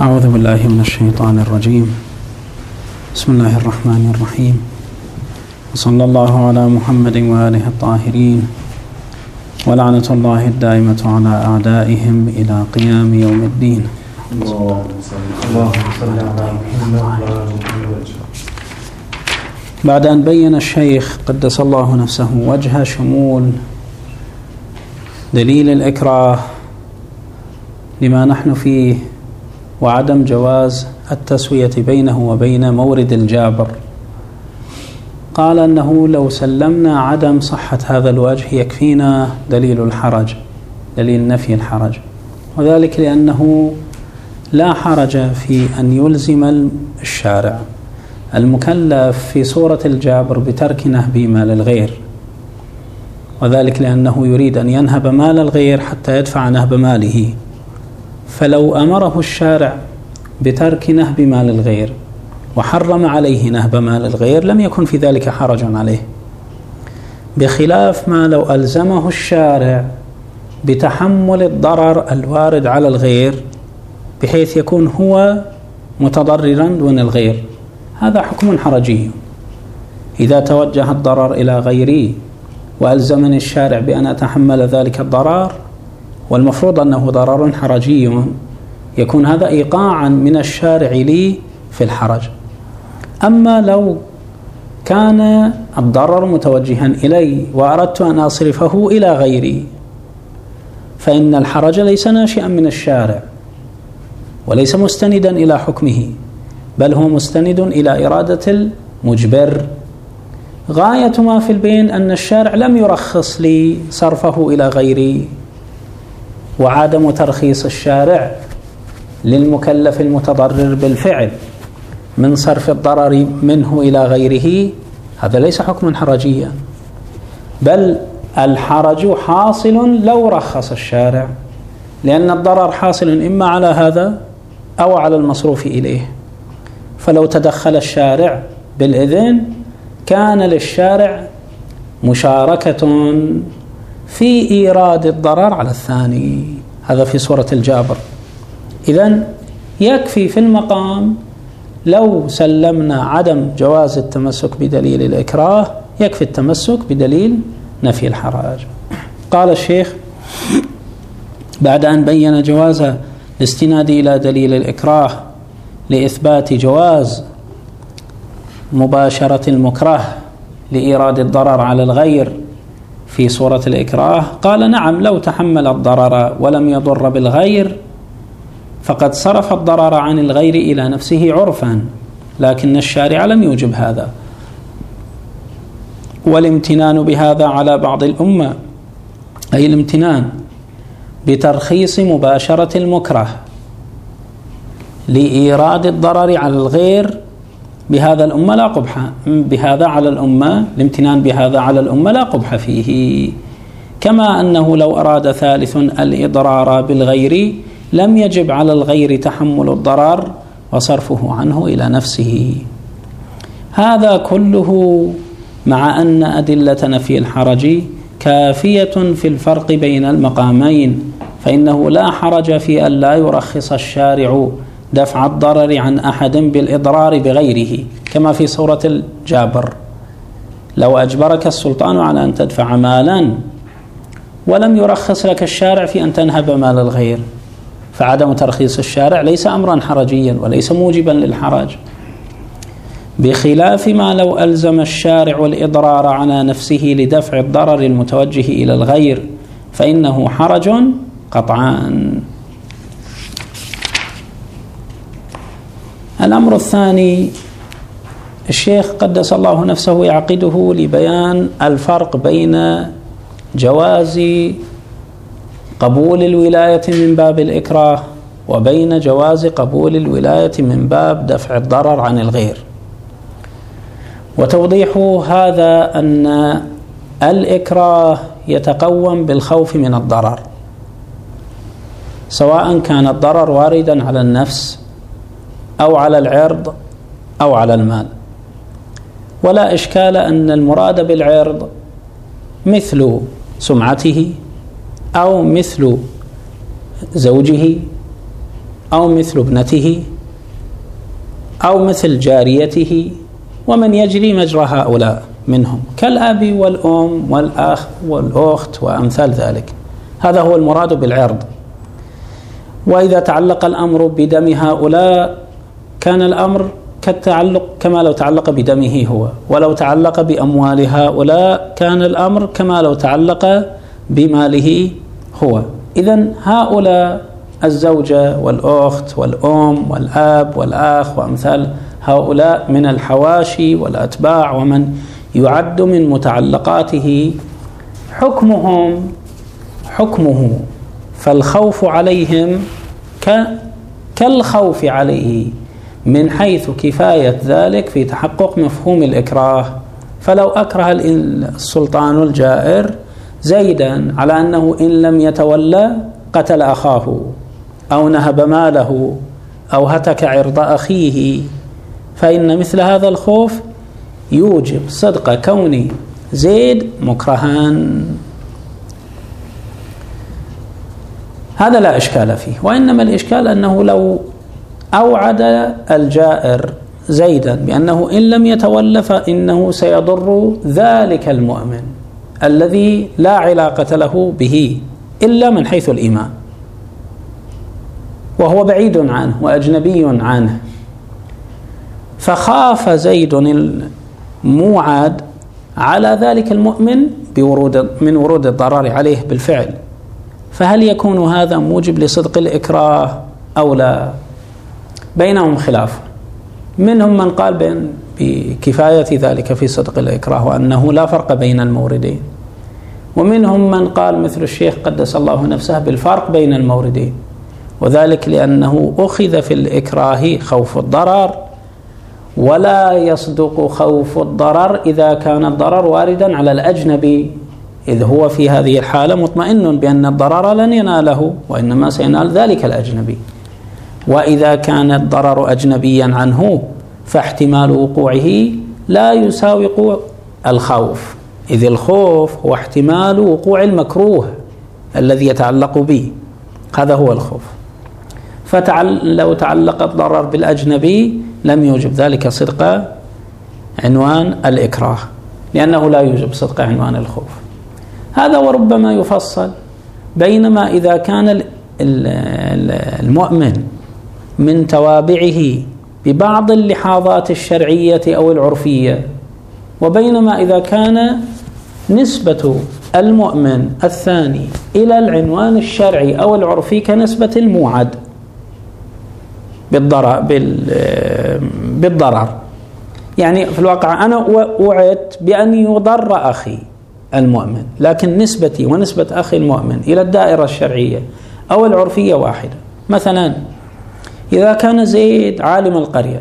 أعوذ بالله من الشيطان الرجيم. بسم الله الرحمن الرحيم، وصلى الله على محمد وآله الطاهرين، ولعنة الله الدائمة على أعدائهم إلى قيام يوم الدين. بعد أن بين الشيخ قدس الله نفسه وجه شمول دليل الإكراه لما نحن فيه وعدم جواز التسوية بينه وبين مورد الجابر، قال أنه لو سلمنا عدم صحة هذا الوجه يكفينا دليل الحرج، دليل نفي الحرج، وذلك لأنه لا حرج في أن يلزم الشارع المكلف في سورة الجابر بترك نهب مال الغير، وذلك لأنه يريد أن ينهب مال الغير حتى يدفع نهب ماله. فلو أمره الشارع بترك نهب مال الغير وحرم عليه نهب مال الغير لم يكن في ذلك حرج عليه، بخلاف ما لو ألزمه الشارع بتحمل الضرر الوارد على الغير بحيث يكون هو متضررا دون الغير، هذا حكم حرجي. إذا توجه الضرر إلى غيري وألزمني الشارع بأن أتحمل ذلك الضرر والمفروض أنه ضرر حرجي، يكون هذا إيقاعا من الشارع لي في الحرج. أما لو كان الضرر متوجها إلي وأردت أن أصرفه إلى غيري فإن الحرج ليس ناشئا من الشارع وليس مستندا إلى حكمه، بل هو مستند إلى إرادة المجبر. غاية ما في البين أن الشارع لم يرخص لي صرفه إلى غيري، وعدم ترخيص الشارع للمكلف المتضرر بالفعل من صرف الضرر منه إلى غيره هذا ليس حكما حرجيا، بل الحرج حاصل لو رخص الشارع، لأن الضرر حاصل إما على هذا أو على المصروف إليه. فلو تدخل الشارع بالإذن كان للشارع مشاركة في إيراد الضرر على الثاني، هذا في سورة الجابر. إذن يكفي في المقام لو سلمنا عدم جواز التمسك بدليل الإكراه يكفي التمسك بدليل نفي الحرج. قال الشيخ بعد أن بين جواز الاستناد إلى دليل الإكراه لإثبات جواز مباشرة المكره لإيراد الضرر على الغير في سورة الإكراه، قال نعم لو تحمل الضرر ولم يضر بالغير فقد صرف الضرر عن الغير إلى نفسه عرفا، لكن الشارع لم يوجب هذا، والامتنان بهذا على بعض الأمة أي الامتنان بترخيص مباشرة المكره لإيراد الضرر على الغير بهذا الأمة لا قبح بهذا على الأمة، الامتنان بهذا على الأمة لا قبح فيه، كما أنه لو أراد ثالث الإضرار بالغير لم يجب على الغير تحمل الضرر وصرفه عنه إلى نفسه. هذا كله مع أن أدلة نفي الحرج كافية في الفرق بين المقامين، فإنه لا حرج في أن لا يرخص الشارع دفع الضرر عن أحد بالإضرار بغيره، كما في سورة الجابر لو أجبرك السلطان على أن تدفع مالا ولم يرخص لك الشارع في أن تنهب مال الغير، فعدم ترخيص الشارع ليس أمرا حرجيا وليس موجبا للحرج، بخلاف ما لو ألزم الشارع الإضرار على نفسه لدفع الضرر المتوجه إلى الغير فإنه حرج قطعا. الأمر الثاني الشيخ قدس الله نفسه يعقده لبيان الفرق بين جواز قبول الولاية من باب الإكراه وبين جواز قبول الولاية من باب دفع الضرر عن الغير. وتوضيح هذا أن الإكراه يتقوم بالخوف من الضرر، سواء كان الضرر واردا على النفس أو على العرض أو على المال، ولا إشكال أن المراد بالعرض مثل سمعته أو مثل زوجه أو مثل ابنته أو مثل جاريته ومن يجري مجرى هؤلاء منهم كالأب والأم والأخ والأخت وأمثال ذلك. هذا هو المراد بالعرض. وإذا تعلق الأمر بدم هؤلاء كان الأمر كالتعلق كما لو تعلق بدمه هو، ولو تعلق بأموال هؤلاء كان الأمر كما لو تعلق بماله هو. إذن هؤلاء الزوجة والأخت والأم والأب والأخ وأمثال هؤلاء من الحواشي والأتباع ومن يعد من متعلقاته حكمه فالخوف عليهم كالخوف عليه من حيث كفاية ذلك في تحقق مفهوم الإكراه. فلو أكره السلطان الجائر زيدا على أنه إن لم يتولى قتل أخاه أو نهب ماله أو هتك عرض أخيه، فإن مثل هذا الخوف يوجب صدق كون زيد مكرهان. هذا لا إشكال فيه. وإنما الإشكال أنه لو أوعد الجائر زيدا بأنه إن لم يتولى فإنه سيضر ذلك المؤمن الذي لا علاقة له به إلا من حيث الإيمان، وهو بعيد عنه وأجنبي عنه، فخاف زيد الموعد على ذلك المؤمن من ورود الضرر عليه بالفعل. فهل يكون هذا موجب لصدق الإكراه أو لا؟ بينهم خلاف. منهم من قال بكفاية ذلك في صدق الإكراه وأنه لا فرق بين الموردين، ومنهم من قال مثل الشيخ قدس الله نفسه بالفرق بين الموردين، وذلك لأنه أخذ في الإكراه خوف الضرر، ولا يصدق خوف الضرر إذا كان الضرر واردا على الأجنبي، إذ هو في هذه الحالة مطمئن بأن الضرر لن يناله وإنما سينال ذلك الأجنبي. وإذا كان الضرر أجنبيا عنه فاحتمال وقوعه لا يساوق الخوف، إذ الخوف هو احتمال وقوع المكروه الذي يتعلق به، هذا هو الخوف. فلو تعلق الضرر بالأجنبي لم يوجب ذلك صدق عنوان الإكراه، لأنه لا يوجب صدق عنوان الخوف. هذا وربما يفصل. بينما إذا كان المؤمن من توابعه ببعض اللحاظات الشرعية أو العرفية، وبينما إذا كان نسبة المؤمن الثاني إلى العنوان الشرعي أو العرفي كنسبة الموعد بالضرر. يعني في الواقع أنا وعدت بأن يضر أخي المؤمن، لكن نسبتي ونسبة أخي المؤمن إلى الدائرة الشرعية أو العرفية واحدة. مثلا إذا كان زيد عالم القرية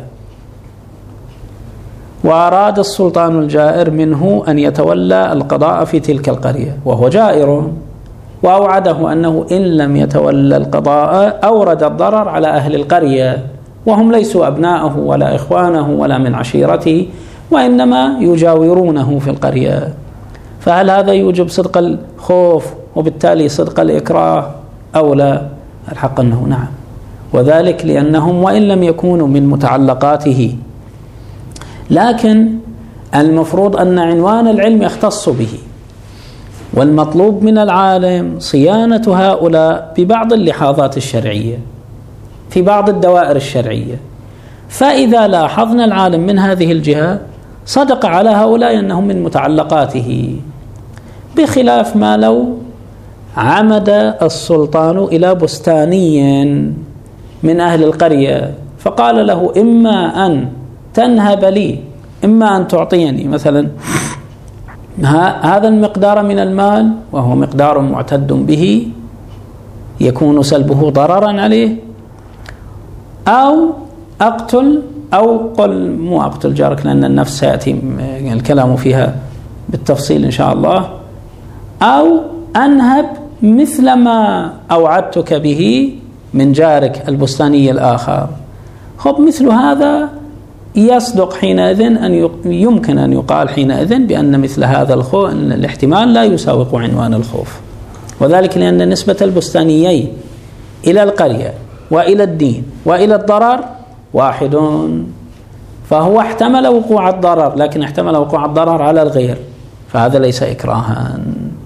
وأراد السلطان الجائر منه أن يتولى القضاء في تلك القرية وهو جائر، وأوعده أنه إن لم يتولى القضاء أورد الضرر على أهل القرية، وهم ليسوا أبناءه ولا إخوانه ولا من عشيرته، وإنما يجاورونه في القرية. فهل هذا يوجب صدق الخوف وبالتالي صدق الإكراه أو لا؟ الحق أنه نعم، وذلك لأنهم وإن لم يكونوا من متعلقاته، لكن المفروض أن عنوان العلم يختص به، والمطلوب من العالم صيانة هؤلاء ببعض اللحاظات الشرعية في بعض الدوائر الشرعية. فإذا لاحظنا العالم من هذه الجهة صدق على هؤلاء أنهم من متعلقاته، بخلاف ما لو عمد السلطان إلى بستاني من أهل القرية فقال له إما أن تنهب لي إما أن تعطيني مثلا هذا المقدار من المال، وهو مقدار معتد به يكون سلبه ضررا عليه، أو أقتل، أو قل مو أقتل جارك لأن النفس سيأتي الكلام فيها بالتفصيل إن شاء الله، أو أنهب مثل ما أوعدتك به من جارك البستاني الآخر. خب مثل هذا يصدق حينئذ أن يمكن أن يقال حينئذ بأن مثل هذا الاحتمال لا يساوق عنوان الخوف، وذلك لأن نسبة البستانيين إلى القرية وإلى الدين وإلى الضرر واحد، فهو احتمل وقوع الضرر لكن احتمل وقوع الضرر على الغير، فهذا ليس إكراها.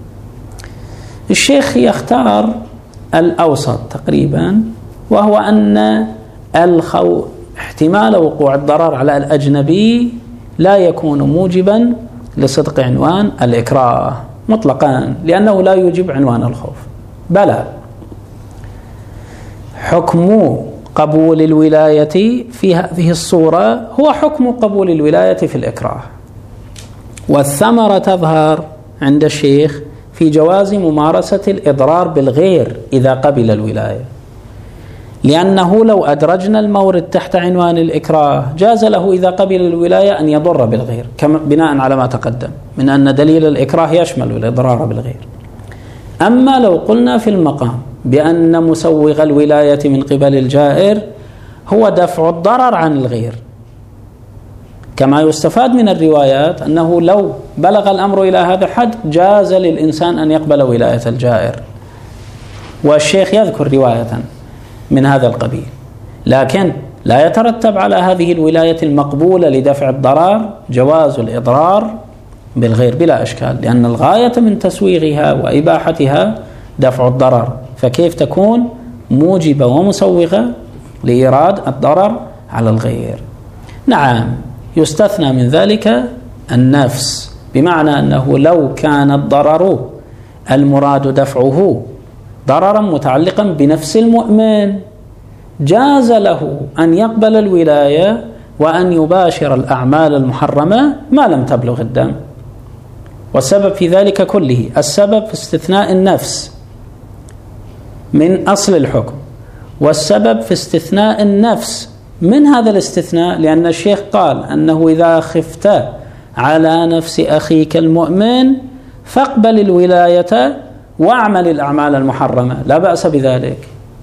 الشيخ يختار الأوسط تقريبا، وهو أن احتمال وقوع الضرر على الأجنبي لا يكون موجبا لصدق عنوان الإكراه مطلقا، لأنه لا يوجب عنوان الخوف. بلى، حكم قبول الولاية في هذه الصورة هو حكم قبول الولاية في الإكراه، والثمرة تظهر عند الشيخ في جواز ممارسة الإضرار بالغير إذا قبل الولاية، لأنه لو أدرجنا المورد تحت عنوان الإكراه جاز له إذا قبل الولاية أن يضر بالغير، بناء على ما تقدم من أن دليل الإكراه يشمل الإضرار بالغير. أما لو قلنا في المقام بأن مسوغ الولاية من قبل الجائر هو دفع الضرر عن الغير، كما يستفاد من الروايات أنه لو بلغ الأمر إلى هذا الحد جاز للإنسان أن يقبل ولاية الجائر، والشيخ يذكر رواية من هذا القبيل، لكن لا يترتب على هذه الولاية المقبولة لدفع الضرر جواز الإضرار بالغير بلا إشكال، لأن الغاية من تسويغها وإباحتها دفع الضرر، فكيف تكون موجبة ومسوغة لإيراد الضرر على الغير؟ نعم، يستثنى من ذلك النفس، بمعنى أنه لو كان الضرر المراد دفعه ضررا متعلقا بنفس المؤمن جاز له أن يقبل الولاية وأن يباشر الأعمال المحرمة ما لم تبلغ الدم. والسبب في ذلك كله السبب في استثناء النفس من أصل الحكم، والسبب في استثناء النفس من هذا الاستثناء لأن الشيخ قال أنه إذا خفت على نفس أخيك المؤمن فاقبل الولاية واعمل الأعمال المحرمة، لا بأس بذلك،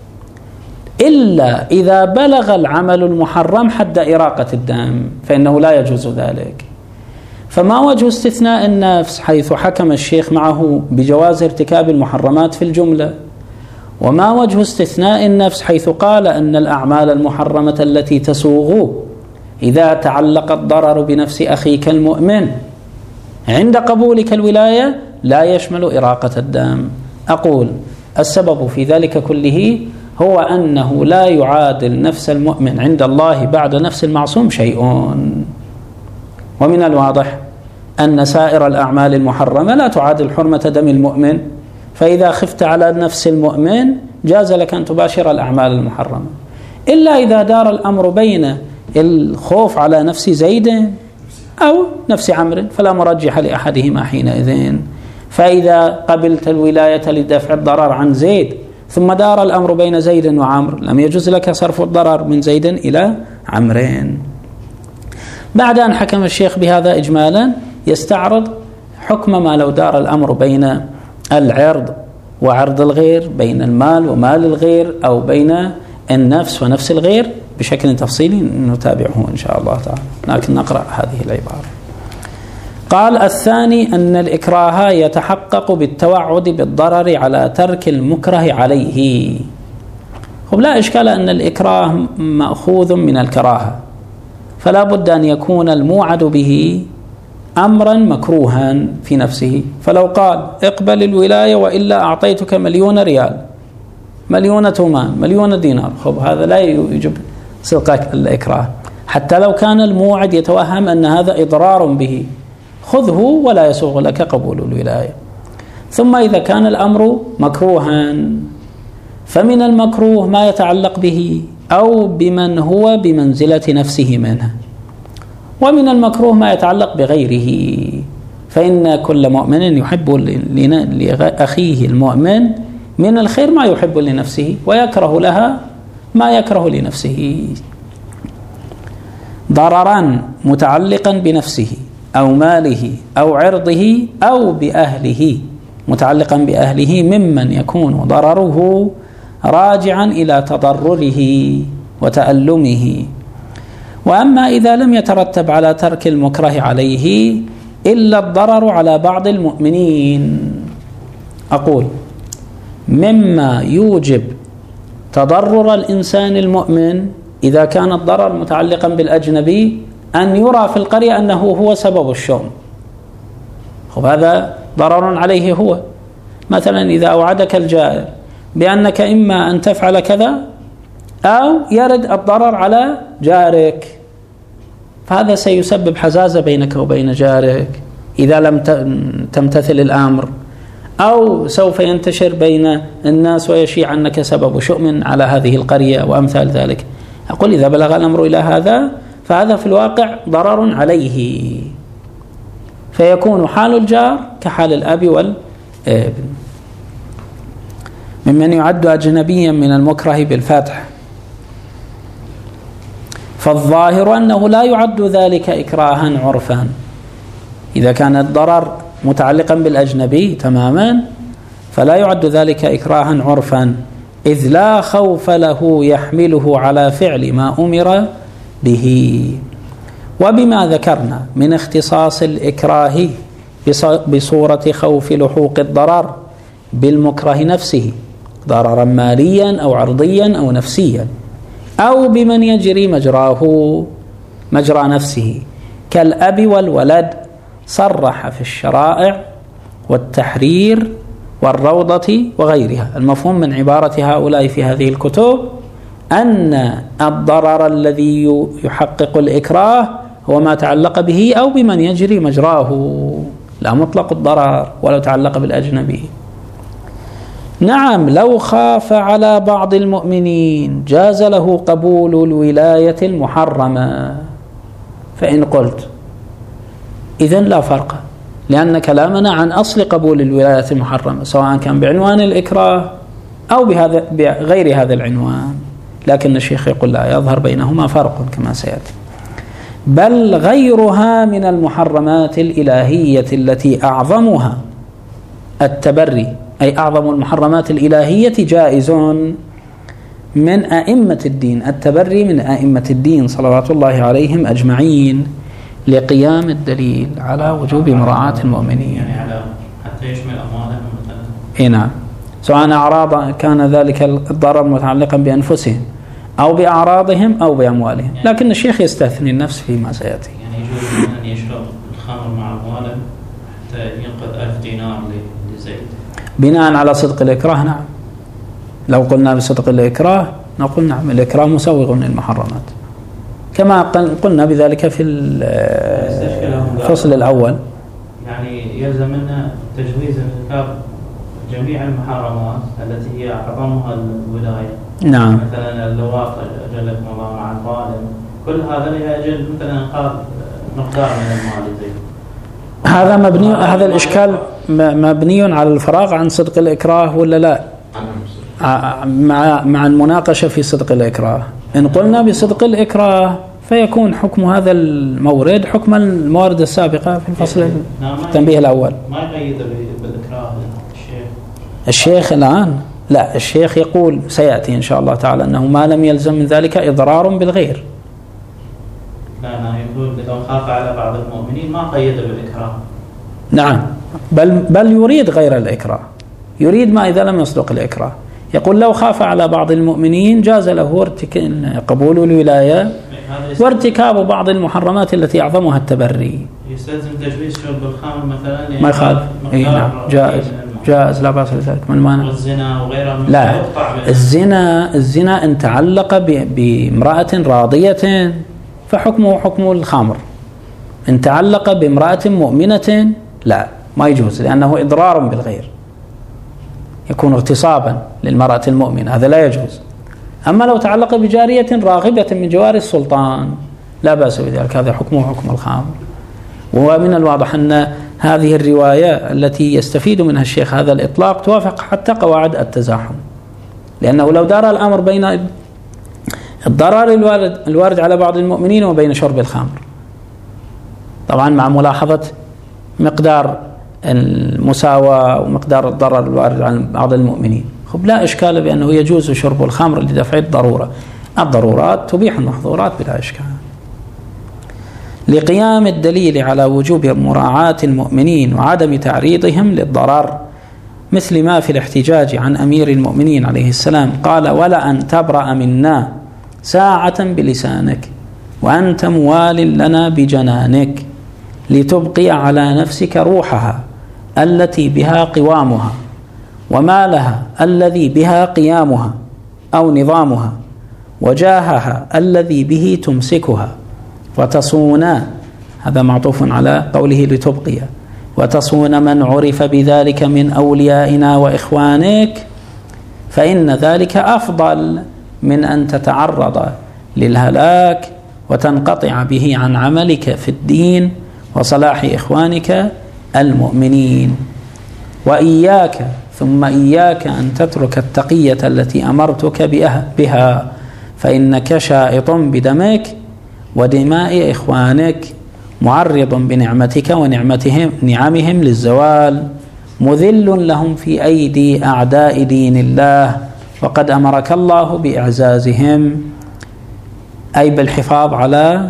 إلا إذا بلغ العمل المحرم حد إراقة الدم فإنه لا يجوز ذلك. فما وجه استثناء النفس حيث حكم الشيخ معه بجواز ارتكاب المحرمات في الجملة؟ وما وجه استثناء النفس حيث قال أن الأعمال المحرمة التي تسوغ إذا تعلق الضرر بنفس أخيك المؤمن عند قبولك الولاية لا يشمل إراقة الدم؟ أقول السبب في ذلك كله هو أنه لا يعادل نفس المؤمن عند الله بعد نفس المعصوم شيء، ومن الواضح أن سائر الأعمال المحرمة لا تعادل حرمة دم المؤمن، فإذا خفت على نفس المؤمن جاز لك أن تباشر الأعمال المحرمة، إلا إذا دار الأمر بين الخوف على نفس زيد أو نفس عمرو فلا مرجح لأحدهما حينئذ. فإذا قبلت الولاية لدفع الضرر عن زيد ثم دار الأمر بين زيد وعمر لم يجوز لك صرف الضرر من زيد إلى عمرين. بعد أن حكم الشيخ بهذا إجمالا يستعرض حكم ما لو دار الأمر بين العرض وعرض الغير، بين المال ومال الغير، أو بين النفس ونفس الغير بشكل تفصيلي نتابعه إن شاء الله تعالى، لكن نقرأ هذه العبارة. قال الثاني أن الإكراه يتحقق بالتوعد بالضرر على ترك المكره عليه. لا إشكال أن الإكراه مأخوذ من الكراهة، فلا بد أن يكون الموعد به أمرا مكروها في نفسه، فلو قال اقبل الولاية وإلا أعطيتك 1,000,000 ريال، 1,000,000 تومان، 1,000,000 دينار، هذا لا يجب صدق الإكراه، حتى لو كان الموعد يتوهم أن هذا إضرار به، خذه ولا يسوغ لك قبول الولاية. ثم إذا كان الأمر مكروها فمن المكروه ما يتعلق به أو بمن هو بمنزلة نفسه منه، ومن المكروه ما يتعلق بغيره، فإن كل مؤمن يحب لأخيه المؤمن من الخير ما يحب لنفسه ويكره لها ما يكره لنفسه. ضررا متعلقا بنفسه أو ماله أو عرضه أو بأهله، متعلقا بأهله ممن يكون ضرره راجعا إلى تضرره وتألمه. وأما إذا لم يترتب على ترك المكره عليه إلا الضرر على بعض المؤمنين، أقول مما يوجب تضرر الإنسان المؤمن إذا كان الضرر متعلقا بالأجنبي أن يرى في القرية أنه هو سبب الشؤم. هذا ضرر عليه هو. مثلا إذا أوعدك الجائر بأنك إما أن تفعل كذا أو يرد الضرر على جارك، فهذا سيسبب حزازة بينك وبين جارك إذا لم تمتثل الأمر، أو سوف ينتشر بين الناس ويشيع أنك سبب شؤم على هذه القرية وأمثال ذلك. أقول إذا بلغ الأمر إلى هذا فهذا في الواقع ضرر عليه، فيكون حال الجار كحال الأب والابن. ممن يعد أجنبيا من المكره بالفتح، فالظاهر أنه لا يعد ذلك إكراها عرفا. إذا كان الضرر متعلقا بالأجنبي تماما فلا يعد ذلك إكراها عرفا، إذ لا خوف له يحمله على فعل ما أمر به. وبما ذكرنا من اختصاص الإكراه بصورة خوف لحوق الضرر بالمكره نفسه، ضررا ماليا أو عرضيا أو نفسيا، أو بمن يجري مجرى نفسه كالأب والولد، صرح في الشرائع والتحرير والروضة وغيرها. المفهوم من عبارة هؤلاء في هذه الكتب أن الضرر الذي يحقق الإكراه هو ما تعلق به أو بمن يجري مجراه، لا مطلق الضرر ولو تعلق بالأجنبي. نعم، لو خاف على بعض المؤمنين جاز له قبول الولاية المحرمة. فإن قلت إذن لا فرق، لأن كلامنا عن أصل قبول الولاية المحرمة سواء كان بعنوان الإكراه أو بغير هذا العنوان، لكن الشيخ يقول لا يظهر بينهما فرق كما سيأتي. بل غيرها من المحرمات الإلهية التي أعظمها التبري، أي أعظم المحرمات الإلهية جائز من أئمة الدين، التبري من أئمة الدين صلوات الله عليهم أجمعين، لقيام الدليل على وجوب مراعاة المؤمنين. يعني على حتى يشمل أموالهم مثلا. نعم، سواء أعراض كان ذلك الضرر متعلقا بأنفسهم أو بأعراضهم أو بأموالهم، لكن الشيخ يستثني النفس فيما سيأتي. يعني يجوز أن يشرب الخمر مع أمواله حتى ينقذ 1000 دينار لزيد بناء على صدق الإكراه. نعم، لو قلنا بصدق الإكراه نقول نعم، الإكراه مسوغ للمحرمات كما قلنا بذلك في الفصل الأول. يعني يلزم منا تجويز ارتكاب جميع المحرمات التي هي أعظمها الولاية. نعم، مثلا اللواط أجلكم الله مع الظالم، كل هذا لأجل مثلا إنقاذ مقدار من المال زي هذا مبني، هذا الإشكال مبني على الفراغ عن صدق الإكراه ولا لا؟ مع المناقشة في صدق الإكراه. إن قلنا بصدق الإكراه فيكون حكم هذا المورد حكم الموارد السابقة في الفصل التنبيه الأول. ما يقيد بالإكراه الشيخ الآن لا، الشيخ يقول سيأتي إن شاء الله تعالى أنه ما لم يلزم من ذلك إضرار بالغير. لا، يقول إذا خاف على بعض المؤمنين ما قيد بالإكراه. نعم، بل يريد غير الإكراه، يريد ما إذا لم يصدق الإكراه. يقول لو خاف على بعض المؤمنين جاز له قبول الولاية وارتكاب بعض المحرمات التي أعظمها التبري. يستلزم تجويز شرب الخمر مثلا، يعني ما يخالف. نعم، جائز لا بأس بذلك. ما المانع؟ والزنا وغيرها. لا، الزنا إن تعلق بامرأة راضية فحكمه حكم الخمر، إن تعلق بامرأة مؤمنة لا، ما يجوز، لأنه إضرار بالغير، يكون اغتصابا للمرأة المؤمنة، هذا لا يجوز. أما لو تعلق بجارية راغبة من جوار السلطان لا بأس بذلك، هذا حكمه حكم الخمر. ومن الواضح أن هذه الرواية التي يستفيد منها الشيخ هذا الإطلاق توافق حتى قواعد التزاحم، لأنه لو دار الأمر بين الضرر الوارد على بعض المؤمنين وبين شرب الخمر، طبعا مع ملاحظة مقدار المساواة ومقدار الضرر الوارد عن بعض المؤمنين، لا إشكال بأنه يجوز شرب الخمر لدفع الضرورة، الضرورات تبيح المحظورات بلا إشكال، لقيام الدليل على وجوب مراعاة المؤمنين وعدم تعريضهم للضرر مثل ما في الاحتجاج عن أمير المؤمنين عليه السلام قال: ولا أن تبرأ منا ساعة بلسانك وأنت موال لنا بجنانك لتبقي على نفسك روحها التي بها قوامها ومالها الذي بها قيامها أو نظامها وجاهها الذي به تمسكها وتصونا، هذا معطوف على قوله لتبقي، وتصون من عرف بذلك من أوليائنا وإخوانك، فإن ذلك أفضل من أن تتعرض للهلاك وتنقطع به عن عملك في الدين وصلاح إخوانك المؤمنين. وإياك ثم إياك أن تترك التقية التي أمرتك بها، فإنك شائط بدمك ودماء إخوانك، معرض بنعمتك ونعمهم للزوال، مذل لهم في أيدي أعداء دين الله، وقد أمرك الله بإعزازهم، أي بالحفاظ على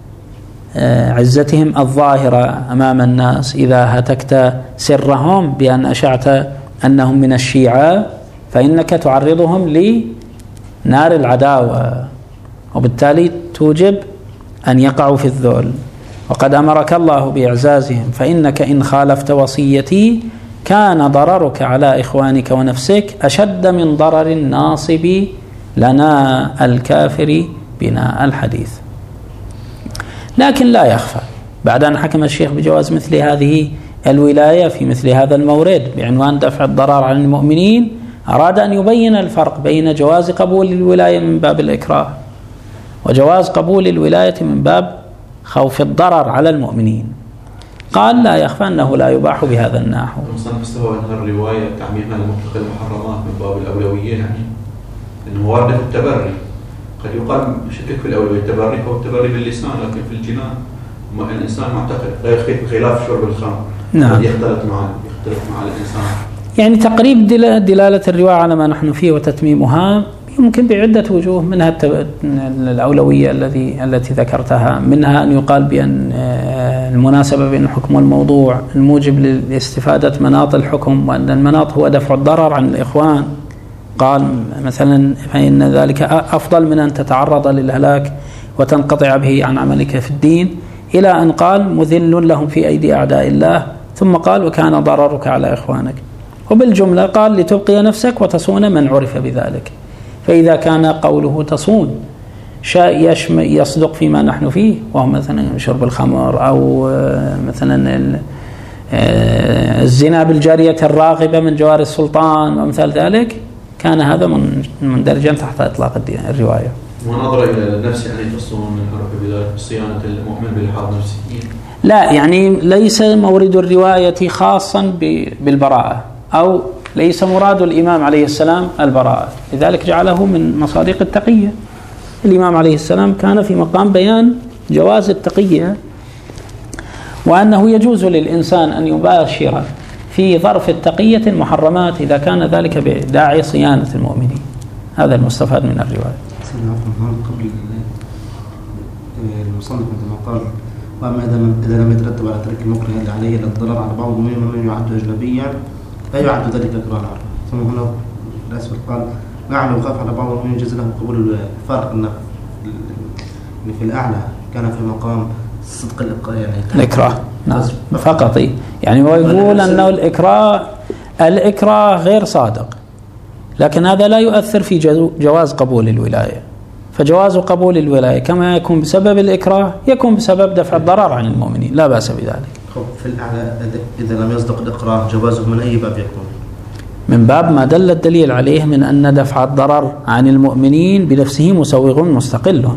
عزتهم الظاهرة أمام الناس. إذا هتكت سرهم بأن أشعت أنهم من الشيعة فإنك تعرضهم لنار العداوة، وبالتالي توجب أن يقعوا في الذل، وقد أمرك الله بإعزازهم، فإنك إن خالفت وصيتي كان ضررك على إخوانك ونفسك أشد من ضرر الناصب لنا الكافر بنا الحديث. لكن لا يخفى بعد أن حكم الشيخ بجواز مثل هذه الولاية في مثل هذا المورد بعنوان دفع الضرر عن المؤمنين، أراد أن يبين الفرق بين جواز قبول الولاية من باب الإكراه وجواز قبول الولاية من باب خوف الضرر على المؤمنين. قال: لا يخفى أنه لا يباح بهذا النحو. المصنف استوى أن الرواية تعميمها لمطلق المحرمات من باب الأولوية، يعني أنه واردة التبري. قد يقال شكك في الأولوية، التبري هو التبري باللسان، لكن في الجنان الإنسان معتقد لا يخفيك بخلاف شرب الخمر. نعم. يختلط مع الإنسان. يعني تقريب دلالة الرواية على ما نحن فيه وتتميمها يمكن بعدة وجوه، منها الأولوية التي ذكرتها، منها أن يقال بأن المناسبة بين الحكم والموضوع الموجب لاستفادة مناط الحكم، وأن المناط هو دفع الضرر عن الإخوان. قال مثلا: فإن ذلك أفضل من أن تتعرض للهلاك وتنقطع به عن عملك في الدين، إلى أن قال: مذل لهم في أيدي أعداء الله، ثم قال: وكان ضررك على إخوانك. وبالجملة قال: لتبقي نفسك وتصون من عرف بذلك. فإذا كان قوله تصون يصدق فيما نحن فيه، وهو مثلا شرب الخمر أو مثلا الزنا بالجارية الراغبة من جوار السلطان ومثال ذلك، كان هذا مندرجا تحت إطلاق الرواية. ونظر إلى النفس يعني تصون من عرف بذلك صيانة المؤمن بالحاض نفسه. لا، يعني ليس مورد الرواية خاصا بالبراءة، أو ليس مراد الإمام عليه السلام البراءة، لذلك جعله من مصادق التقية. الإمام عليه السلام كان في مقام بيان جواز التقية، وأنه يجوز للإنسان أن يباشر في ظرف التقية المحرمات إذا كان ذلك بداعي صيانة المؤمنين. هذا المستفاد من الرواية. قبل المصنف عندما قال: وأما إذا لم يترتب على ترك المكره اللي عليه الضرر على بعض المؤمنين من يعد أجنبيا لا يعد ذلك إكراها. ثم هنا الأسفل قال: نعم يخاف على بعض المؤمنين يجوز له قبول الولاية. فرق أن في الأعلى كان في مقام صدق الإكراه. نعم فقط، يعني هو يقول أنه الإكراه غير صادق، لكن هذا لا يؤثر في جواز قبول الولاية. فجواز قبول الولاية كما يكون بسبب الإكراه يكون بسبب دفع الضرر عن المؤمنين، لا بأس بذلك. في الأعلى إذا لم يصدق الإكراه جوازه من أي باب يكون؟ من باب ما دل الدليل عليه من أن دفع الضرر عن المؤمنين بنفسه مسوغ مستقل.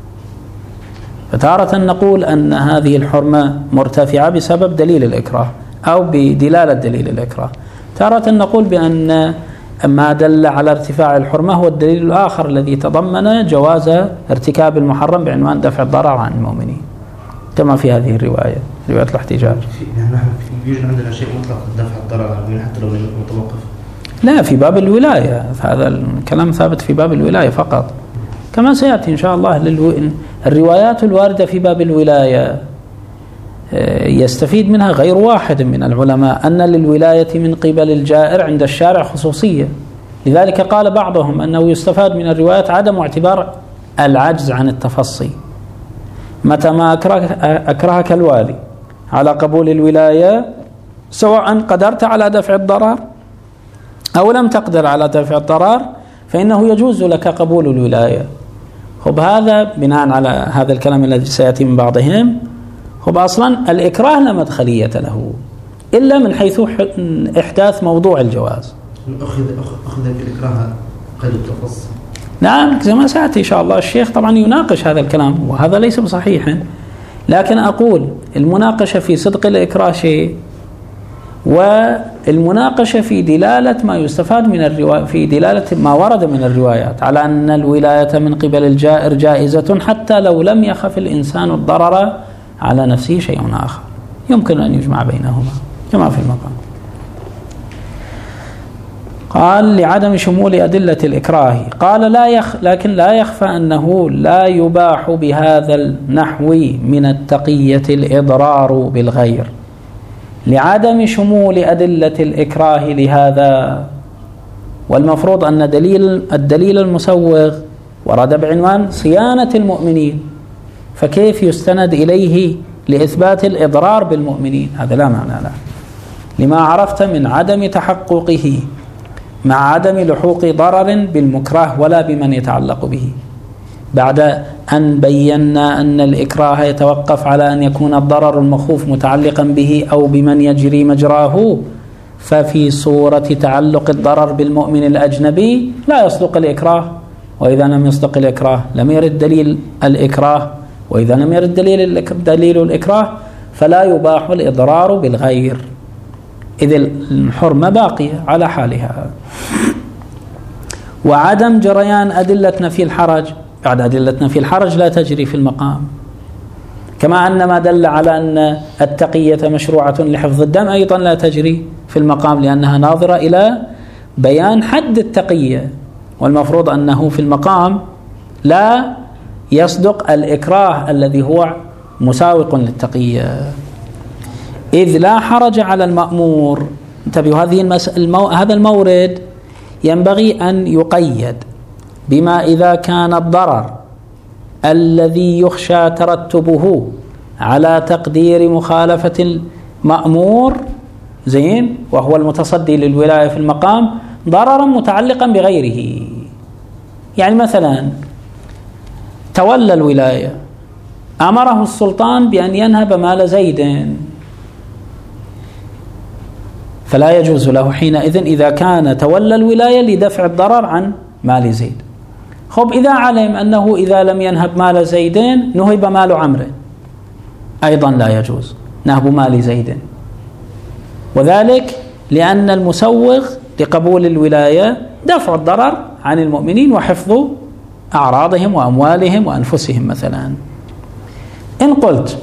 فتارة نقول أن هذه الحرمة مرتفعة بسبب دليل الإكراه أو بدلالة دليل الإكراه، تارة نقول بأن ما دل على ارتفاع الحرمة هو الدليل الآخر الذي تضمن جواز ارتكاب المحرم بعنوان دفع الضرر عن المؤمنين، كما في هذه الرواية، رواية الاحتجاج. يوجد عندنا شيء مطلق دفع الضرر عن المؤمنين حتى لو متوقف؟ لا، في باب الولاية، هذا الكلام ثابت في باب الولاية فقط، كما سيأتي إن شاء الله. الروايات الواردة في باب الولاية يستفيد منها غير واحد من العلماء أن للولاية من قبل الجائر عند الشارع خصوصية. لذلك قال بعضهم أنه يستفاد من الروايات عدم اعتبار العجز عن التفصي. متى ما أكرهك الوالي على قبول الولاية، سواء قدرت على دفع الضرر أو لم تقدر على دفع الضرر، فإنه يجوز لك قبول الولاية. خب هذا بناء على هذا الكلام الذي سيأتي من بعضهم. خب أصلا الإكراه لا مدخلية له إلا من حيث إحداث موضوع الجواز. أخذ الإكراه قيد التفصيل. نعم زي ما سأتي إن شاء الله. الشيخ طبعا يناقش هذا الكلام وهذا ليس بصحيح، لكن أقول المناقشة في صدق الإكراه شيء، والمناقشة في دلالة ما يستفاد من الرواية، في دلالة ما ورد من الروايات على أن الولاية من قبل الجائر جائزة حتى لو لم يخف الإنسان الضرر على نفسه شيء آخر، يمكن أن يجمع بينهما كما في المقام. قال لعدم شمول أدلة الإكراه. قال لكن لا يخفى أنه لا يباح بهذا النحو من التقية الإضرار بالغير، لعدم شمول أدلة الإكراه لهذا. والمفروض أن الدليل المسوغ ورد بعنوان صيانة المؤمنين، فكيف يستند إليه لإثبات الإضرار بالمؤمنين؟ هذا لا معنى له، لما عرفت من عدم تحققه مع عدم لحوق ضرر بالمكره ولا بمن يتعلق به. بعد أن بينا أن الإكراه يتوقف على أن يكون الضرر المخوف متعلقا به أو بمن يجري مجراه، ففي صورة تعلق الضرر بالمؤمن الأجنبي لا يصدق الإكراه، وإذا لم يصدق الإكراه لم يرد دليل الإكراه، وإذا لم يرد دليل الإكراه فلا يباح الإضرار بالغير، إذ الحرمة باقية على حالها. وعدم جريان أدلة نفي الحرج، بعد أدلة نفي الحرج لا تجري في المقام، كما أن ما دل على أن التقية مشروعة لحفظ الدم أيضا لا تجري في المقام، لأنها ناظرة إلى بيان حد التقية، والمفروض أنه في المقام لا يصدق الإكراه الذي هو مساوق للتقية. إذ لا حرج على المأمور. انتبهوا، هذا المورد ينبغي أن يقيد بما إذا كان الضرر الذي يخشى ترتبه على تقدير مخالفة المأمور زين وهو المتصدي للولاية في المقام ضررا متعلقا بغيره. يعني مثلا تولى الولاية، أمره السلطان بأن ينهب مال زيد، فلا يجوز له حينئذ إذا كان تولى الولاية لدفع الضرر عن مال زيد. خب إذا علم أنه إذا لم ينهب مال زيدين نهب مال عمرو، أيضا لا يجوز نهب مال زيد، وذلك لأن المسوغ لقبول الولاية دفع الضرر عن المؤمنين وحفظ أعراضهم وأموالهم وأنفسهم. مثلا إن قلت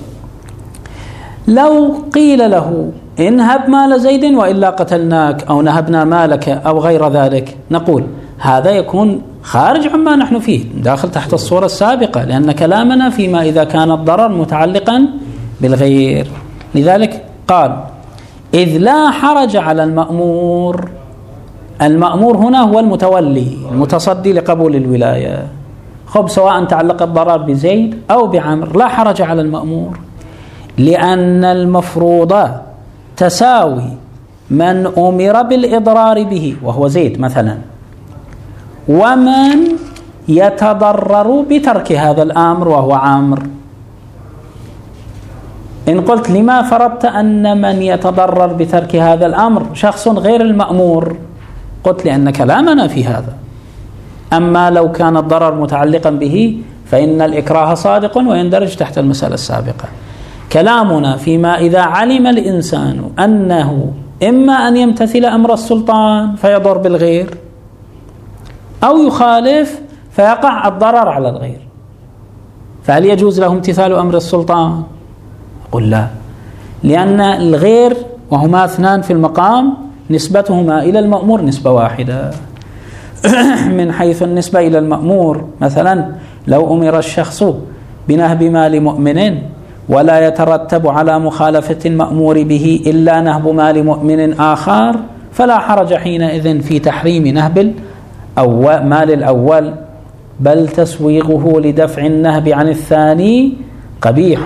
لو قيل له انهب مال زيد وإلا قتلناك أو نهبنا مالك أو غير ذلك، نقول هذا يكون خارج عما نحن فيه، داخل تحت الصورة السابقة، لأن كلامنا فيما إذا كان الضرر متعلقا بالغير. لذلك قال إذ لا حرج على المأمور. المأمور هنا هو المتولي المتصدي لقبول الولاية. خب سواء تعلق الضرر بزيد أو بعمر لا حرج على المأمور، لأن المفروض تساوي من أمر بالإضرار به وهو زيد مثلا، ومن يتضرر بترك هذا الأمر وهو عمرو. إن قلت لما فرضت أن من يتضرر بترك هذا الأمر شخص غير المأمور، قلت لأن كلامنا في هذا. أما لو كان الضرر متعلقا به فإن الإكراه صادق ويندرج تحت المسألة السابقة. كلامنا فيما إذا علم الإنسان أنه إما أن يمتثل أمر السلطان فيضر بالغير أو يخالف فيقع الضرر على الغير، فهل يجوز له امتثال أمر السلطان؟ قل لا، لأن الغير وهما اثنان في المقام نسبتهما إلى المأمور نسبة واحدة. من حيث النسبة إلى المأمور مثلا لو أمر الشخص بنهب مال مؤمن ولا يترتب على مخالفة المأمور به إلا نهب مال مؤمن آخر، فلا حرج حينئذ في تحريم نهب مال الأول، بل تسويغه لدفع النهب عن الثاني قبيح،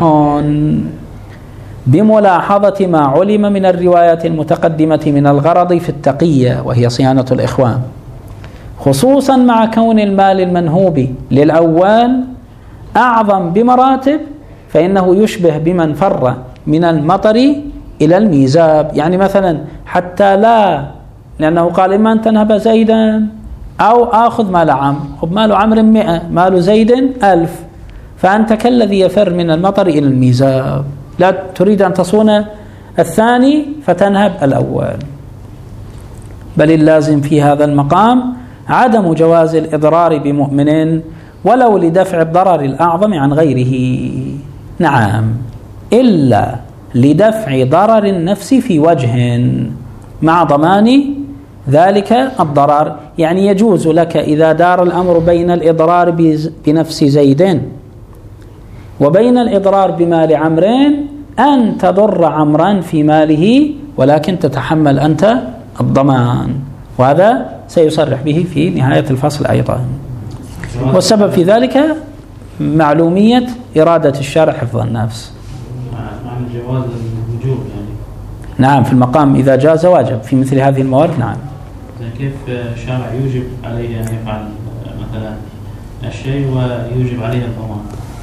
بملاحظة ما علم من الروايات المتقدمة من الغرض في التقية وهي صيانة الإخوان، خصوصا مع كون المال المنهوب للأول أعظم بمراتب، فإنه يشبه بمن فر من المطر إلى الميزاب. يعني مثلا حتى لا، لأنه قال إما أن تنهب زيدا أو آخذ مال عمرو، مال عمرو 100 مال زيد 1000، فأنت كالذي يفر من المطر إلى الميزاب، لا تريد أن تصون الثاني فتنهب الأول. بل اللازم في هذا المقام عدم جواز الإضرار بمؤمن ولو لدفع الضرر الأعظم عن غيره، نعم، إلا لدفع ضرر النفس في وجه مع ضمان ذلك الضرر. يعني يجوز لك إذا دار الأمر بين الإضرار بنفس زيد وبين الإضرار بمال عمرو أن تضر عمرا في ماله، ولكن تتحمل أنت الضمان، وهذا سيصرح به في نهاية الفصل أيضا. والسبب في ذلك معلومية إرادة الشارع حفظ النفس. معنى جواز الوجوب يعني. نعم، في المقام إذا جاز واجب في مثل هذه الموارد. نعم. كيف الشارع يوجب عليه أن يفعل مثلا الشيء ويوجب عليه الضمان؟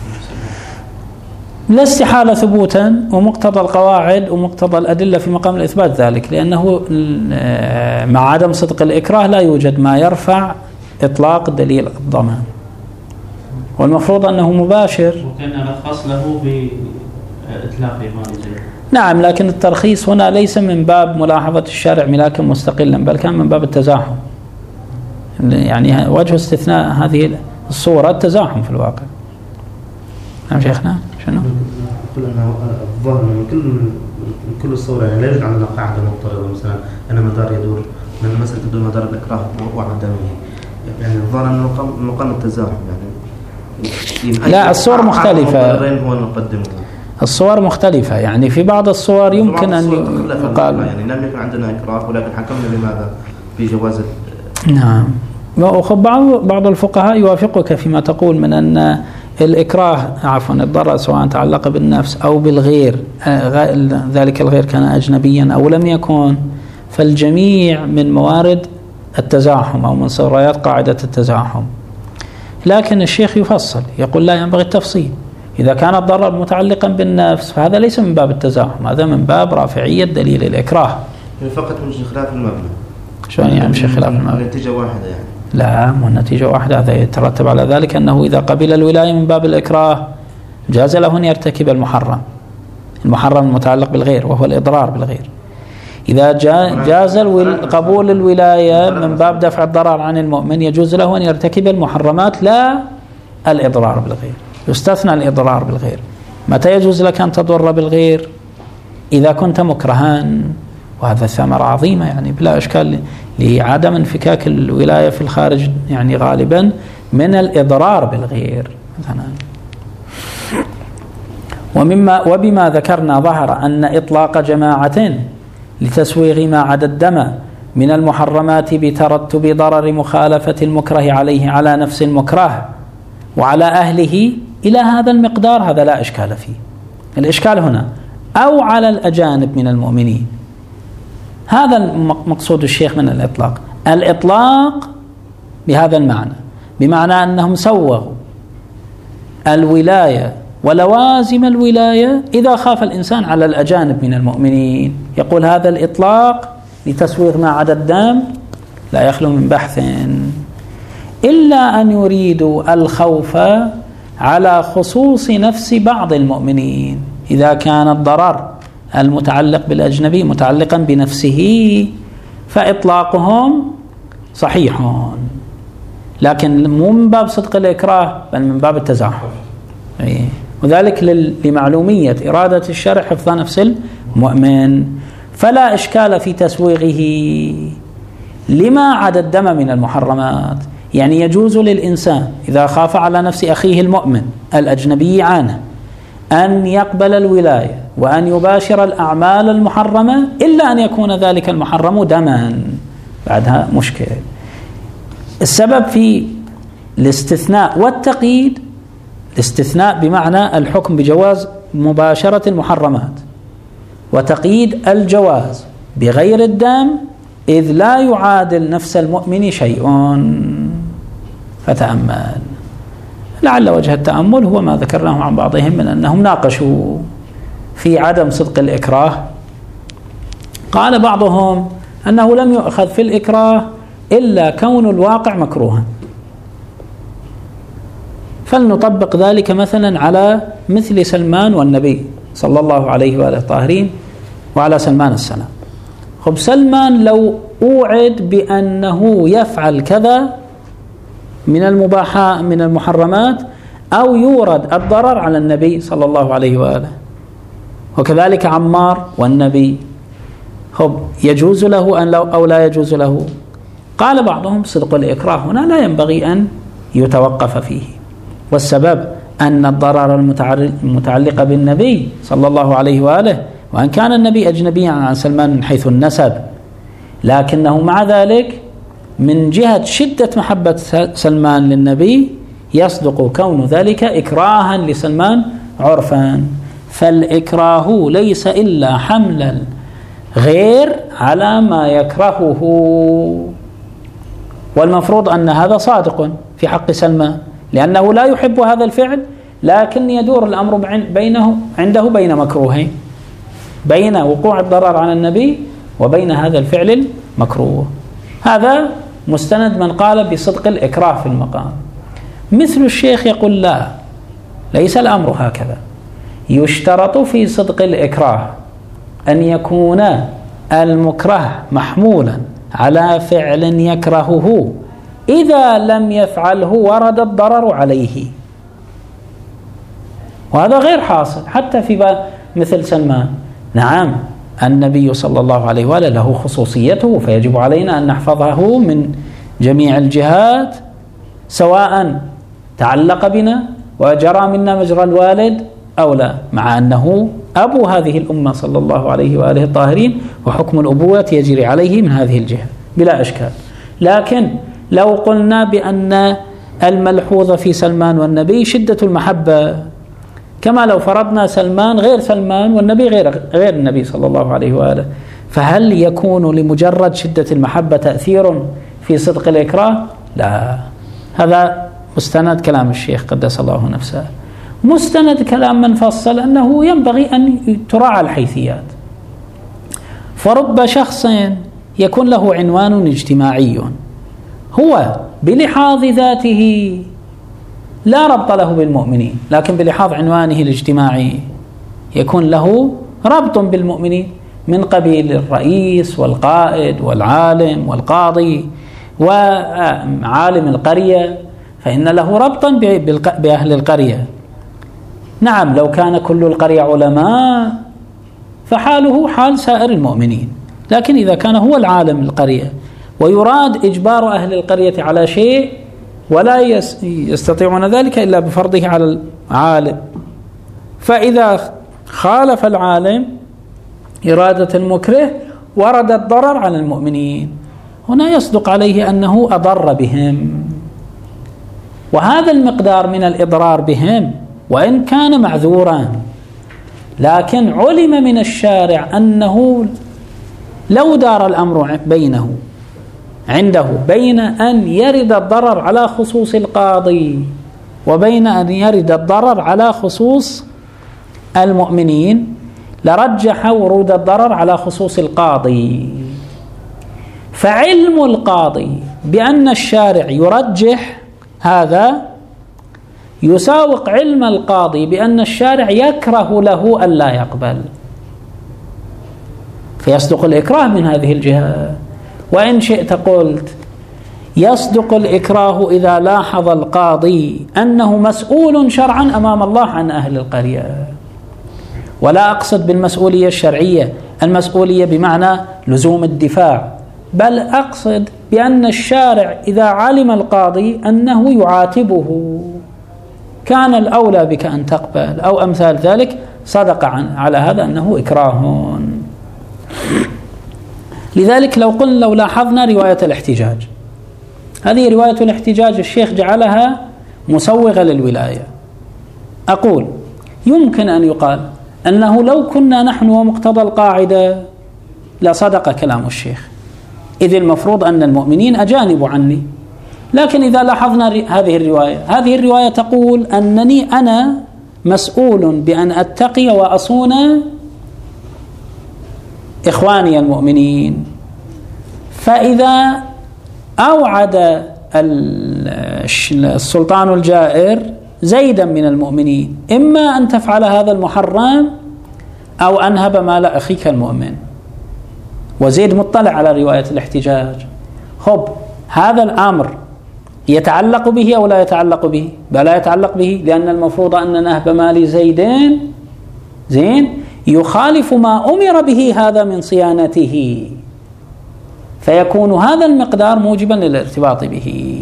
لا استحالة ثبوتا، ومقتضى القواعد ومقتضى الأدلة في مقام الإثبات ذلك، لأنه مع عدم صدق الإكراه لا يوجد ما يرفع إطلاق دليل الضمان، والمفروض أنه مباشر. وكان رخص له بإطلاق مال زيد. نعم، لكن الترخيص هنا ليس من باب ملاحظة الشارع ملاكا مستقلا، بل كان من باب التزاحم. يعني وجه استثناء هذه الصورة التزاحم في الواقع. نعم شيخنا، شنو؟ نقول أنه الظاهر من كل الصور يعني لا يوجد عندنا قاعدة مضطردة مثلا أن مدار يدور من مسألة تدور مدار الإكراه وعدمه، يعني الظاهر أنه مقام التزاحم يعني لا، الصور مختلفة. هو نقدمه الصور مختلفة، يعني في بعض الصور يمكن أن يقال يعني لم يكن عندنا إكراه ولكن حكمنا لماذا بجواز. نعم، بعض الفقهاء يوافقك فيما تقول من أن الإكراه الضرر سواء تعلق بالنفس أو بالغير، ذلك الغير كان أجنبيا أو لم يكن، فالجميع من موارد التزاحم أو من صوريات قاعدة التزاحم. لكن الشيخ يفصل، يقول لا ينبغي التفصيل. إذا كان الضرر متعلقا بالنفس فهذا ليس من باب التزاحم، هذا من باب رافعية دليل الإكراه. فقط من خلاف المبنى. شو يعني يمشي خلاف المبنى؟ النتيجة واحدة يعني. لا، مو النتيجة واحدة، هذا يترتب على ذلك أنه إذا قبل الولاية من باب الإكراه جاز له أن يرتكب المحرم المتعلق بالغير وهو الإضرار بالغير. إذا جاز قبول الولاية من باب دفع الضرر عن المؤمن يجوز له أن يرتكب المحرمات لا الإضرار بالغير. يستثنى الإضرار بالغير. متى يجوز لك أن تضر بالغير؟ إذا كنت مكرها، وهذا ثمرة عظيمة يعني بلا إشكال لعدم انفكاك الولاية في الخارج، يعني غالبا من الإضرار بالغير مثلا. وبما ذكرنا ظهر أن إطلاق جماعة لتسويغ ما عدا الدم من المحرمات بترتب ضرر مخالفة المكره عليه على نفس المكره وعلى أهله إلى هذا المقدار، هذا لا إشكال فيه. الإشكال هنا أو على الأجانب من المؤمنين، هذا مقصود الشيخ من الإطلاق بهذا المعنى، بمعنى أنهم سوغوا الولاية ولوازم الولاية إذا خاف الإنسان على الأجانب من المؤمنين. يقول هذا الإطلاق لتسويغ ما عدا الدم لا يخلو من بحث، إلا أن يريدوا الخوف على خصوص نفس بعض المؤمنين. إذا كان الضرر المتعلق بالأجنبي متعلقا بنفسه فإطلاقهم صحيح، لكن مو من باب صدق الإكراه بل من باب التزاحم، وذلك لمعلومية إرادة الشرع حفظ نفس المؤمن. فلا إشكال في تسويغه لما عدا الدم من المحرمات. يعني يجوز للإنسان إذا خاف على نفس أخيه المؤمن الأجنبي عنه أن يقبل الولاية وأن يباشر الأعمال المحرمة إلا أن يكون ذلك المحرم دما، بعدها مشكلة. السبب في الاستثناء والتقييد، الاستثناء بمعنى الحكم بجواز مباشرة المحرمات، وتقييد الجواز بغير الدم، إذ لا يعادل نفس المؤمن شيء. فتأمل. لعل وجه التأمل هو ما ذكرناه عن بعضهم من أنهم ناقشوا في عدم صدق الإكراه. قال بعضهم أنه لم يؤخذ في الإكراه إلا كون الواقع مكروها، فلنطبق ذلك مثلا على مثل سلمان والنبي صلى الله عليه وآله الطاهرين، وعلى سلمان السلام. خب سلمان لو أوعد بأنه يفعل كذا من المحرمات، أو يورد الضرر على النبي صلى الله عليه وآله، وكذلك عمار والنبي، خب يجوز له أن أو لا يجوز له؟ قال بعضهم صدق الإكراه هنا لا ينبغي أن يتوقف فيه، والسبب أن الضرر المتعلق بالنبي صلى الله عليه وآله، وأن كان النبي أجنبيا عن سلمان من حيث النسب، لكنه مع ذلك من جهة شدة محبة سلمان للنبي يصدق كون ذلك إكراها لسلمان عرفا. فالإكراه ليس إلا حمل الغير على ما يكرهه، والمفروض أن هذا صادق في حق سلمان، لأنه لا يحب هذا الفعل، لكن يدور الأمر عنده بين مكروهين، بين وقوع الضرر على النبي وبين هذا الفعل المكروه. هذا مستند من قال بصدق الإكراه في المقام. مثل الشيخ يقول لا، ليس الأمر هكذا، يشترط في صدق الإكراه أن يكون المكره محمولا على فعل يكرهه، إذا لم يفعله ورد الضرر عليه، وهذا غير حاصل حتى في مثل سلمان. نعم النبي صلى الله عليه وآله له خصوصيته، فيجب علينا أن نحفظه من جميع الجهات، سواء تعلق بنا وجرى منا مجرى الوالد أو لا، مع أنه أبو هذه الأمة صلى الله عليه وآله الطاهرين، وحكم الأبوة يجري عليه من هذه الجهة بلا إشكال. لكن لو قلنا بأن الملحوظ في سلمان والنبي شدة المحبة، كما لو فرضنا سلمان غير سلمان والنبي غير النبي صلى الله عليه وآله، فهل يكون لمجرد شدة المحبة تأثير في صدق الإكراه؟ لا. هذا مستند كلام الشيخ قدس الله نفسه. مستند كلام من فصل أنه ينبغي أن تراعى الحيثيات، فرب شخص يكون له عنوان اجتماعي هو بلحاظ ذاته لا ربط له بالمؤمنين، لكن بلحاظ عنوانه الاجتماعي يكون له ربط بالمؤمنين، من قبيل الرئيس والقائد والعالم والقاضي وعالم القرية، فإن له ربطا بأهل القرية. نعم لو كان كل القرية علماء فحاله حال سائر المؤمنين، لكن إذا كان هو العالم القرية ويراد إجبار أهل القرية على شيء ولا يستطيعون ذلك إلا بفرضه على العالم، فإذا خالف العالم إرادة المكره ورد الضرر على المؤمنين، هنا يصدق عليه أنه أضر بهم، وهذا المقدار من الإضرار بهم وإن كان معذورا، لكن علم من الشارع أنه لو دار الأمر عنده بين أن يرد الضرر على خصوص القاضي وبين أن يرد الضرر على خصوص المؤمنين، لرجح ورود الضرر على خصوص القاضي. فعلم القاضي بأن الشارع يرجح هذا يساوق علم القاضي بأن الشارع يكره له ألا يقبل، فيصدق الإكراه من هذه الجهة. وإن شئت قلت يصدق الإكراه إذا لاحظ القاضي أنه مسؤول شرعا أمام الله عن أهل القرية، ولا أقصد بالمسؤولية الشرعية المسؤولية بمعنى لزوم الدفاع، بل أقصد بأن الشارع إذا علم القاضي أنه يعاتبه كان الأولى بك أن تقبل أو أمثال ذلك، صدق على هذا أنه إكراه. لذلك لو لاحظنا رواية الاحتجاج، هذه رواية الاحتجاج الشيخ جعلها مسوغة للولاية. أقول يمكن أن يقال أنه لو كنا نحن ومقتضى القاعدة لصدق كلام الشيخ، إذ المفروض أن المؤمنين أجانب عني. لكن إذا لاحظنا هذه الرواية تقول أنني أنا مسؤول بأن أتقي وأصون إخواني المؤمنين. فإذا أوعد السلطان الجائر زيدا من المؤمنين إما أن تفعل هذا المحرم أو أنهب مال أخيك المؤمن، وزيد مطلع على رواية الاحتجاج، خب هذا الأمر يتعلق به أو لا يتعلق به؟ بلا يتعلق به، لأن المفروض أن نهب مال زيدين يخالف ما أمر به هذا من صيانته، فيكون هذا المقدار موجبا للارتباط به.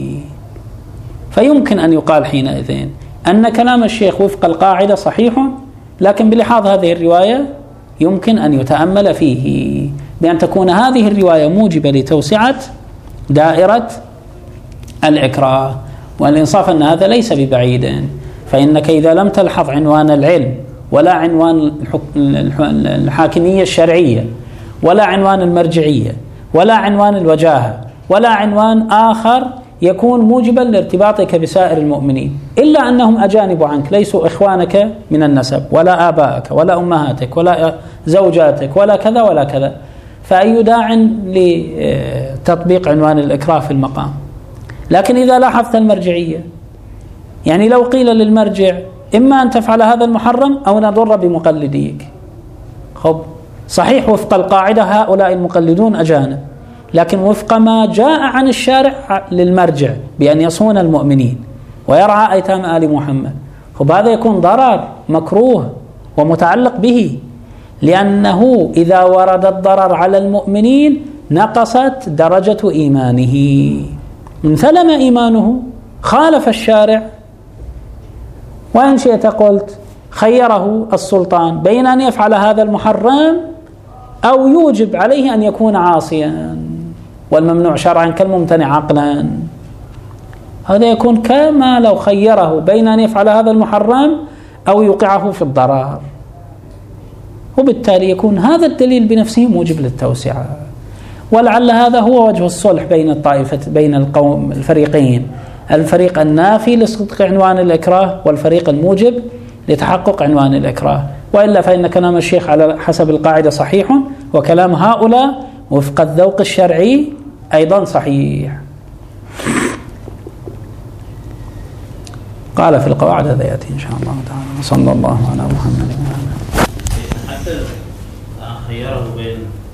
فيمكن أن يقال حينئذ أن كلام الشيخ وفق القاعدة صحيح، لكن بلحاظ هذه الرواية يمكن أن يتأمل فيه بأن تكون هذه الرواية موجبة لتوسعة دائرة الإكراه. والإنصاف أن هذا ليس ببعيد، فإنك إذا لم تلحظ عنوان العلم ولا عنوان الحاكمية الشرعية ولا عنوان المرجعية ولا عنوان الوجاهة ولا عنوان آخر يكون موجبا لارتباطك بسائر المؤمنين، إلا أنهم أجانب عنك، ليسوا إخوانك من النسب ولا آبائك ولا أمهاتك ولا زوجاتك ولا كذا ولا كذا، فأي داع لتطبيق عنوان الإكراه في المقام. لكن إذا لاحظت المرجعية، يعني لو قيل للمرجع إما أن تفعل هذا المحرم أو نضر بمقلديك، خب صحيح وفق القاعدة هؤلاء المقلدون أجانب، لكن وفق ما جاء عن الشارع للمرجع بأن يصون المؤمنين ويرعى أيتام آل محمد، خب هذا يكون ضرر مكروه ومتعلق به، لأنه إذا ورد الضرر على المؤمنين نقصت درجة إيمانه، انثلم إيمانه، خالف الشارع. وإن شئت قلت خيره السلطان بين أن يفعل هذا المحرم أو يوجب عليه أن يكون عاصيا، والممنوع شرعا كالممتنع عقلا. هذا يكون كما لو خيره بين أن يفعل هذا المحرم أو يوقعه في الضرر، وبالتالي يكون هذا الدليل بنفسه موجب للتوسعة. ولعل هذا هو وجه الصلح بين الطائفة، بين القوم الفريقين، الفريق النافي لصدق عنوان الإكراه والفريق الموجب لتحقق عنوان الإكراه. وإلا فإن كلام الشيخ على حسب القاعدة صحيح، وكلام هؤلاء وفق الذوق الشرعي أيضا صحيح. قال في القواعد هذا يأتي إن شاء الله تعالى. صلى الله على محمد وعلى آله. حتى خيره بين